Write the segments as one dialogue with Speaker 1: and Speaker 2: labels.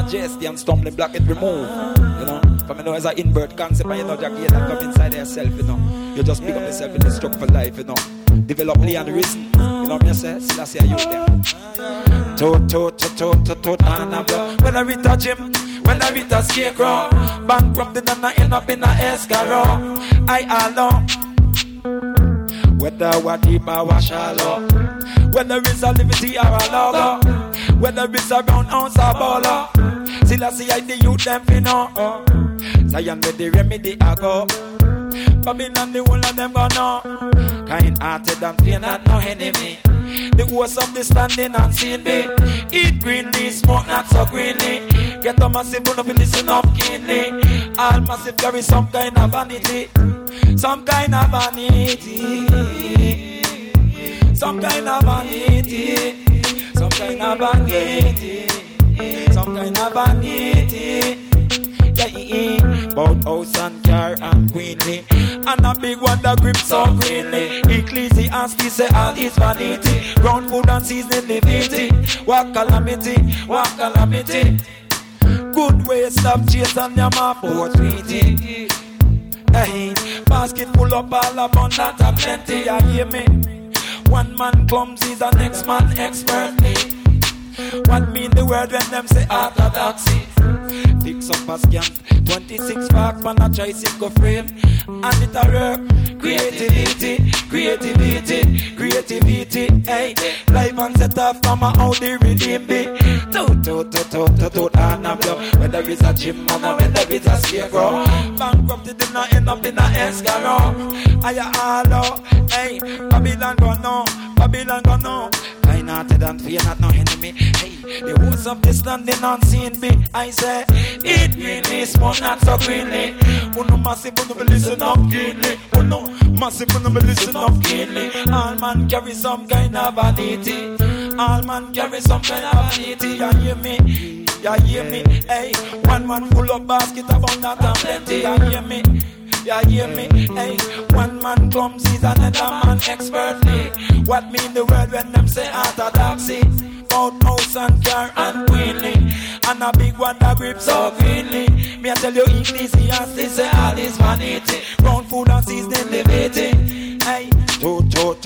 Speaker 1: majesty and stumbling block it remove. You know, from you know, as an invert concept, and you know, Jackie, that come inside yourself, you know. You just pick up yourself in the struggle for life, you know. Develop and reason, you know what I'm saying? So that's how you them. When I reach a gym, when I reach a scarecrow, bankrupted and I end up in a escargot. I alone. Whether what deep or what shallow, whether it's a liberty or a logo, whether it's a round ounce or bolo, still I see I the youth them fi know. Zion with the remedy I go, Babylon the whole of them go know. Kind-hearted and fear not no enemy. The host of the standing and seeing me. Eat greenly, smoke not so greenly. Get a massive one up and listen up keenly. All massive carry some kind of vanity. Some kind of vanity. Some kind of vanity. Some kind of vanity. Some kind of vanity. Yeah, bout house and car and queenly. And a big one that grip so greenly. Ecclesiastes say all is vanity. Ground food and seasoning divinity. What calamity, what calamity. Good way stop chase and your mouth for sweetie. Hey, basket full up all abundant and plenty. You hear me? One man clumsy, the next man expertly. What mean the word when them say orthodoxy? Fix up a scam, 26 packs on a tricycle frame. And it a work, creativity, creativity, creativity. Hey, life and set off from a how they redeem me. And a blow. Whether it's a gym man or whether it's a scarecrow. Bankrupted and I end up in a escargot. I all out, hey, Babylon go no, Babylon go no. Kind-hearted and fear not no enemy. Hey, the host of the standing unseen me. I say, eat greenly, smoke not so greenly. Uno massive, uno listen up keenly. Uno massive, uno listen up keenly. All man carry some kind of vanity. All man carry some kind of vanity. You hear me? You hear me? Hey, one man full of basket abundant and plenty. You hear me? You hear me? Hey, one man clumsy, another man expertly. What mean the word when them say orthodoxy? Bout house and car and queenly. And a big one that grip so greenly. Me I tell you Ecclesiastes say all is vanity. Round food and seasoning debating. Hey, toot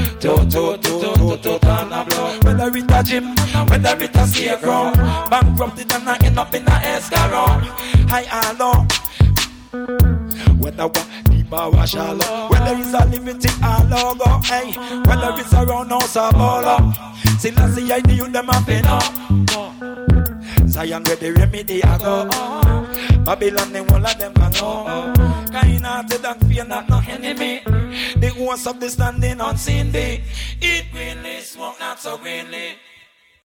Speaker 1: and a blow. Whether it's a gym, whether it's a scarecrow. Bankrupted and I end up in a escargot. I alone. Whether what deep or shallow, whether it's a limited or logo, hey, whether it's a round house or bolo, still I see I do them up in up. Zion where the remedy I go. Babylon the whole of them can know. Kind-hearted and fear not no enemy. The host of the standing unseen day. Eat greenly, smoke not so greenly.